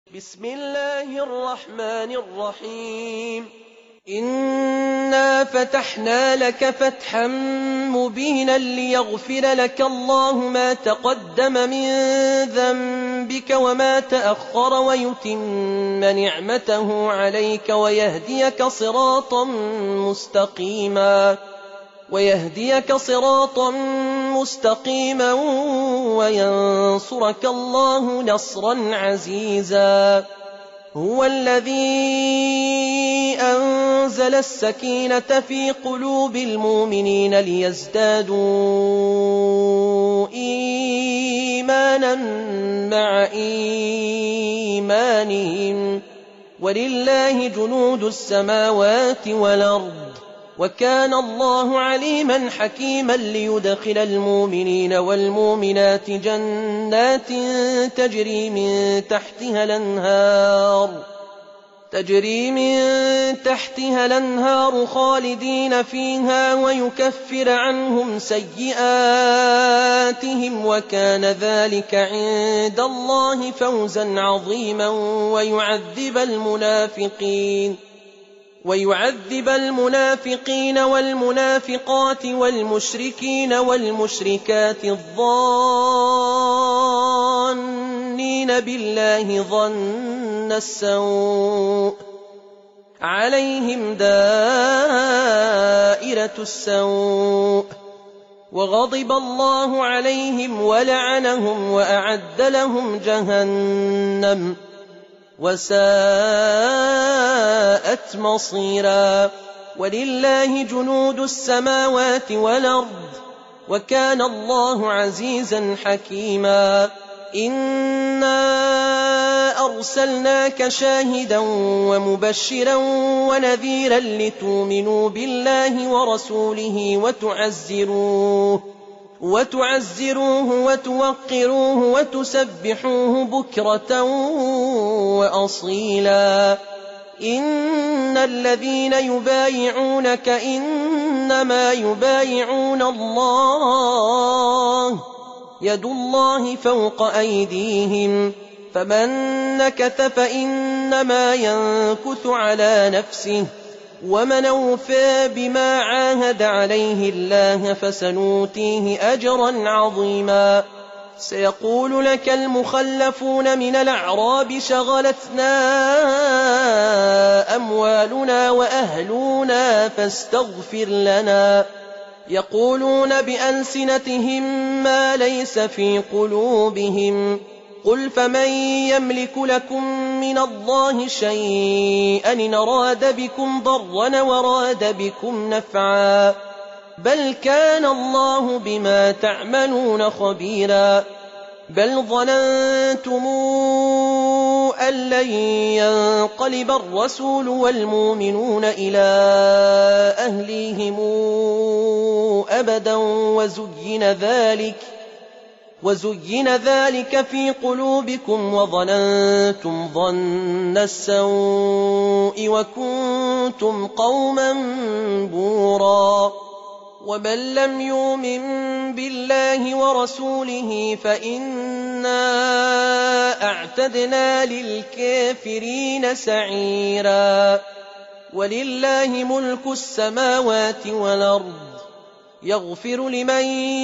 بسم الله الرحمن الرحيم إنا فتحنا لك فتحا مبينا ليغفر لك الله ما تقدم من ذنبك وما تأخر ويتم نعمته عليك ويهديك صراطا مستقيما وينصرك الله نصرا عزيزا. هو الذي أنزل السكينة في قلوب المؤمنين ليزدادوا إيمانا مع إيمانهم ولله جنود السماوات والأرض وكان الله عليما حكيما ليدخل المؤمنين والمؤمنات جنات تجري من تحتها الأنهار خالدين فيها ويكفر عنهم سيئاتهم وكان ذلك عند الله فوزا عظيما ويعذب المنافقين والمنافقات والمشركين والمشركات الظانين بالله ظن السوء عليهم دائرة السوء وغضب الله عليهم ولعنهم وأعد لهم جهنم وساءت مصيرا. ولله جنود السماوات والأرض وكان الله عزيزا حكيما. إنا أرسلناك شاهدا ومبشرا ونذيرا لتؤمنوا بالله ورسوله وتعزروه وتوقروه وتسبحوه بكرة وأصيلا. إن الذين يبايعونك إنما يبايعون الله يد الله فوق أيديهم فمن نكث فإنما ينكث على نفسه ومن أوفى بما عاهد عليه الله فسنؤتيه أجرا عظيما. سيقول لك المخلفون من الأعراب شغلتنا أموالنا وأهلنا فاستغفر لنا يقولون بألسنتهم ما ليس في قلوبهم قل فمن يملك لكم من الله شيئا إن أراد بكم ضرا وراد بكم نفعا بل كان الله بما تعملون خبيرا. بل ظننتم أن لن ينقلب الرسول والمؤمنون إلى أهليهم أبدا وزين ذلك في قلوبكم وظننتم ظن السوء وكنتم قوما بورا. ومن لم يؤمن بالله ورسوله فإنا أعتدنا للكافرين سعيرا. ولله ملك السماوات والأرض يغفر لمن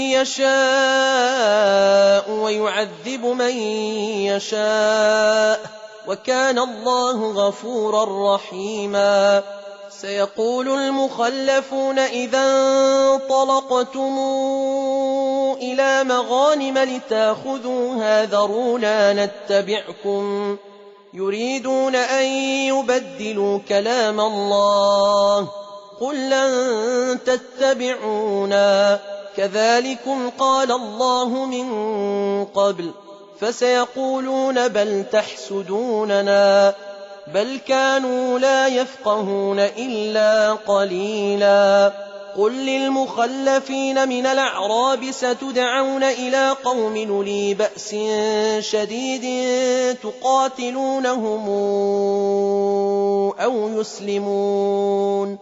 يشاء ويعذب من يشاء وكان الله غفورا رحيما. سيقول المخلفون إذا انطلقتم إلى مغانم لتأخذوها ذرونا نتبعكم يريدون أن يبدلوا كلام الله قل لن تتبعونا كذلكم قال الله من قبل فسيقولون بل تحسدوننا بل كانوا لا يفقهون إلا قليلا. قل للمخلفين من الأعراب ستدعون إلى قوم أولي بأس شديد تقاتلونهم أو يسلمون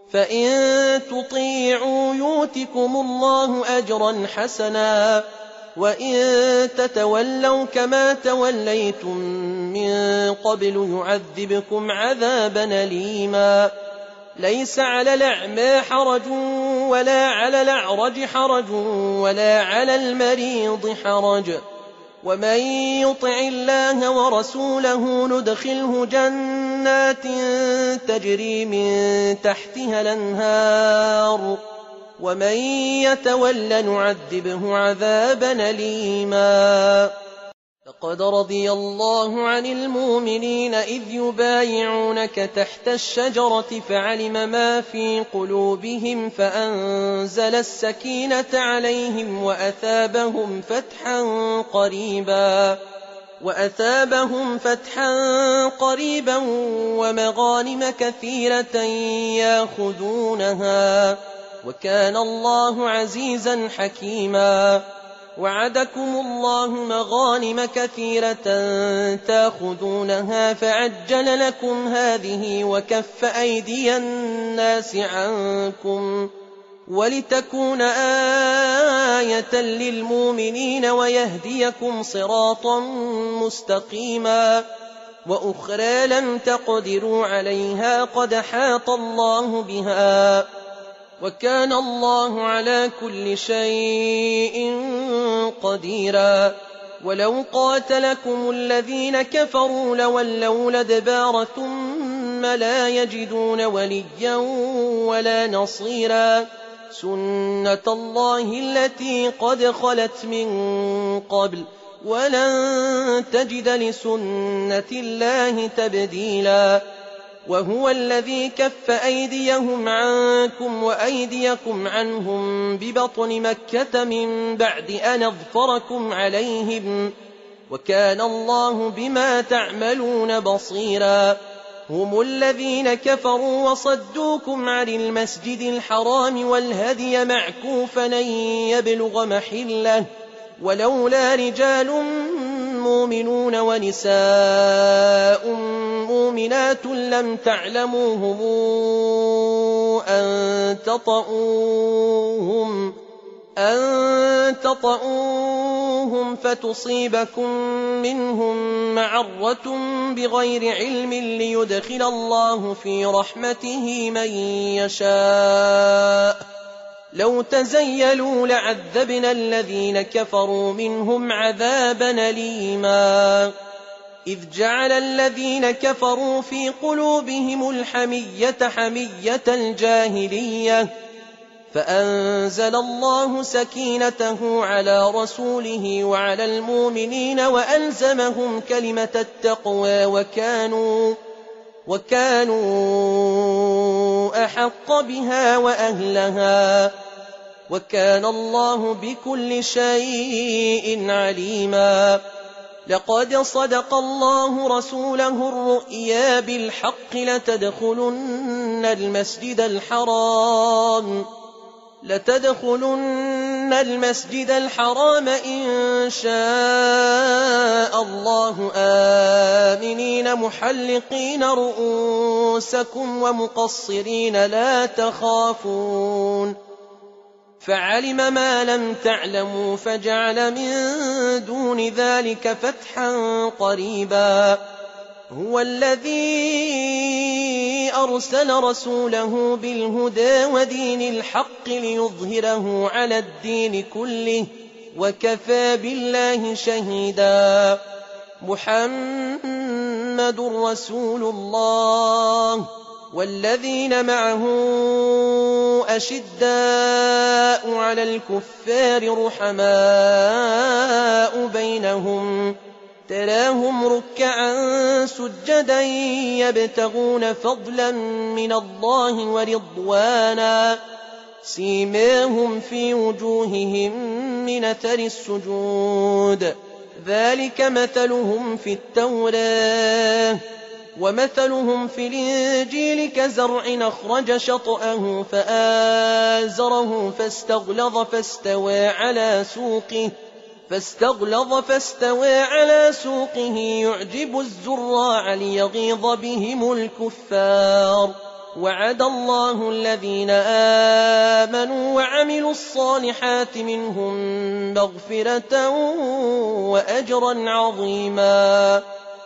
فإن تطيعوا يؤتكم الله أجرا حسنا وإن تتولوا كما توليتم من قبل يعذبكم عذابا أليما ليس على الأعمى حرج ولا على الأعرج حرج ولا على المريض حرج ومن يطع الله ورسوله ندخله جنات تجري من تحتها الأنهار ومن يتول نعذبه عذابا أليما لقد رضي الله عن المؤمنين إذ يبايعونك تحت الشجرة فعلم ما في قلوبهم فأنزل السكينة عليهم وأثابهم فتحا قريبا ومغانم كثيرة ياخذونها وكان الله عزيزا حكيما وعدكم الله مغانم كثيرة تاخذونها فعجل لكم هذه وكف أيدي الناس عنكم ولتكون آية للمؤمنين ويهديكم صراطا مستقيما وأخرى لم تقدروا عليها قد حاط الله بها وكان الله على كل شيء قديرا ولو قاتلكم الذين كفروا لولوا الأدبار ثم لا يجدون وليا ولا نصيرا سنة الله التي قد خلت من قبل ولن تجد لسنة الله تبديلا وهو الذي كف أيديهم عنكم وأيديكم عنهم ببطن مكة من بعد أن أظفركم عليهم وكان الله بما تعملون بصيرا هم الذين كفروا وصدوكم عن المسجد الحرام والهدي معكوفا أن يبلغ محله ولولا رجال مؤمنون ونساء مؤمنات لم تعلموهم أن تطؤوهم فتصيبكم منهم معرة بغير علم ليدخل الله في رحمته من يشاء لو تزيلوا لعذبنا الذين كفروا منهم عذابا أليما إذ جعل الذين كفروا في قلوبهم الحمية حمية الجاهلية فأنزل الله سكينته على رسوله وعلى المؤمنين وألزمهم كلمة التقوى وكانوا أحق بها وأهلها وكان الله بكل شيء عليما لقد صدق الله رسوله الرؤيا بالحق لتدخلن المسجد الحرام إن شاء الله آمنين محلقين رؤوسكم ومقصرين لا تخافون فعلم ما لم تعلموا فجعل من دون ذلك فتحا قريبا هو الذي أرسل رسوله بالهدى ودين الحق ليظهره على الدين كله وكفى بالله شهيدا محمد رسول الله والذين معه أشداء على الكفار رحماء بينهم تراهم ركعا سجدا يبتغون فضلا من الله ورضوانا سيماهم في وجوههم من أثر السجود ذلك مثلهم في التوراة ومثلهم في الإنجيل كزرع أخرج شطأه فآزره فاستغلظ فاستوى على سوقه يعجب الزراع ليغيظ بهم الكفار وعد الله الذين آمنوا وعملوا الصالحات منهم مغفرة وأجرا عظيما